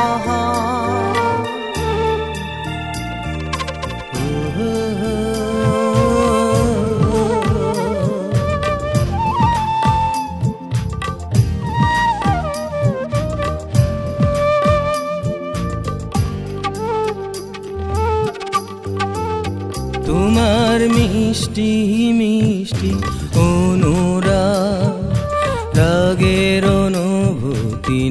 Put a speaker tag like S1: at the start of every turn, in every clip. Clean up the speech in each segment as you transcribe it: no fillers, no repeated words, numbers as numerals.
S1: তোমার মিষ্টি মিষ্টি অনুরাগ রাগের অনুভূতি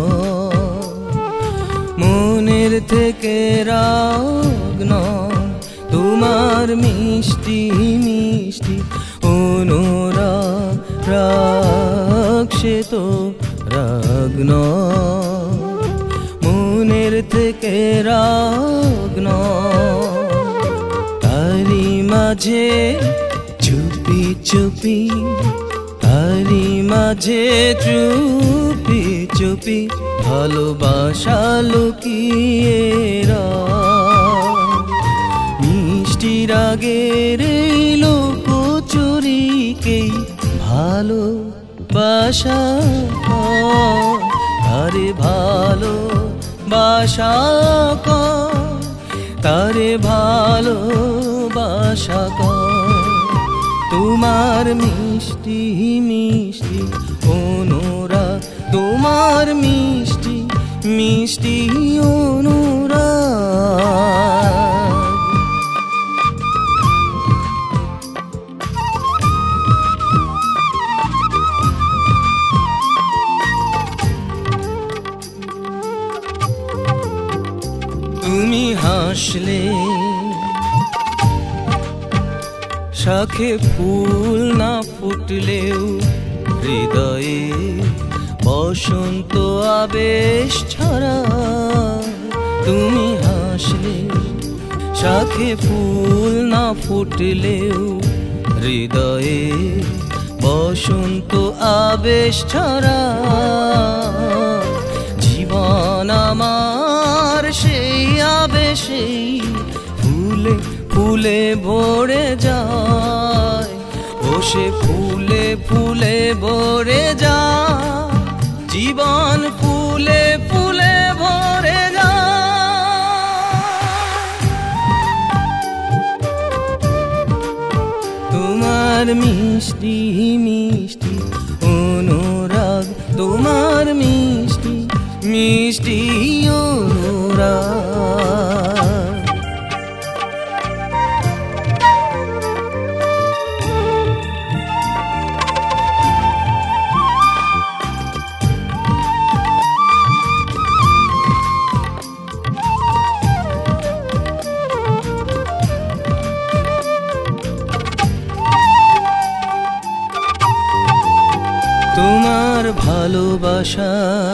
S1: মনের থেকে রাগ তোমার মিষ্টি মিষ্টি অনুরাগ রাগ সে তো রাগ মনের থেকে রাগ তারি মাঝে চুপি চুপি তারি মাঝে চুপি চুপি ভালোবাসা লুকিয়ে মিষ্টি রাগের লোকচুরিকেই ভালোবাসা তারে ভালোবাসা তারে ভালোবাসা তোমার মিষ্টি মিষ্টি অনুরাগ তোমার মিষ্টি মিষ্টি অনুরাগ তুমি হাসলে শাখে ফুল না ফুটলেও হৃদয়ে বসন্ত আবেশ ছড়া তুমি হাসলে শাখে ফুল না ফুটলেও হৃদয়ে বসন্ত আবেশ ছড়া জীবন আমার সেই আবেশে ফুলে ফুলে ভরে যায় ও সে ফুলে ফুলে ভরে যায় জীবন ফুলে ফুলে ভরে যায় তোমার মিষ্টি মিষ্টি অনুরাগ তোমার মিষ্টি মিষ্টি অনুরাগ তোমার ভালোবাসা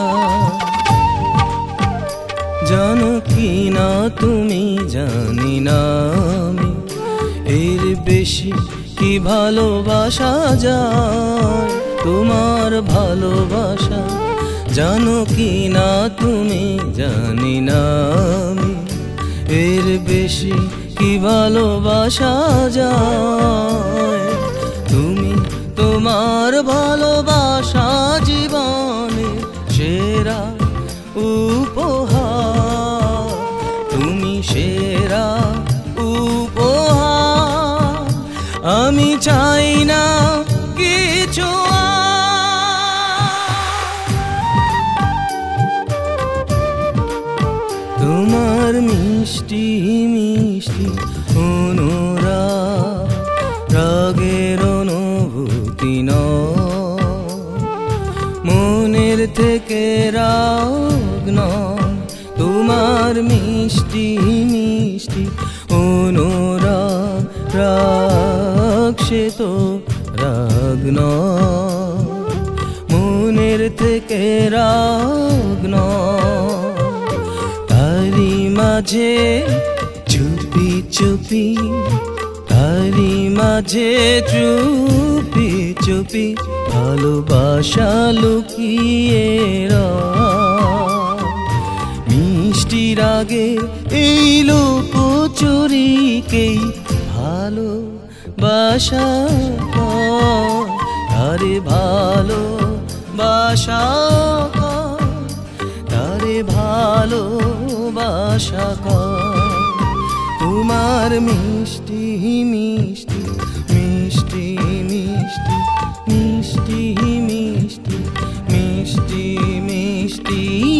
S1: জানো কি না তুমি জানি না আমি এর বেশি কি ভালোবাসা যায় তোমার ভালোবাসা জানো কি না তুমি জানি না আমি এর বেশি কি ভালোবাসা যায় তুমি তোমার ভালোবাসা জীবনে সেরা উপহার তুমি সেরা উপহার আমি চাই না কিছু তোমার মিষ্টি মিষ্টি অনুরাগ রাগের অনুভূতি মনের থেকে রাগ তোমার মিষ্টি মিষ্টি অনুরাগ রাগ সে তো রাগ মনের থেকে রাগ তারি মাঝে চুপি চুপি তারি মাঝে চুপি চুপি ভালোবাসা লুকিয়ে মিষ্টি রাগে এই লোকচুরিকেই ভালোবাসা তারে ভালোবাসা তারে ভালোবাসা কর। তোমার মিষ্টি মিষ্টি মিষ্টি মিষ্টি মিষ্টি মিষ্টি মিষ্টি মিষ্টি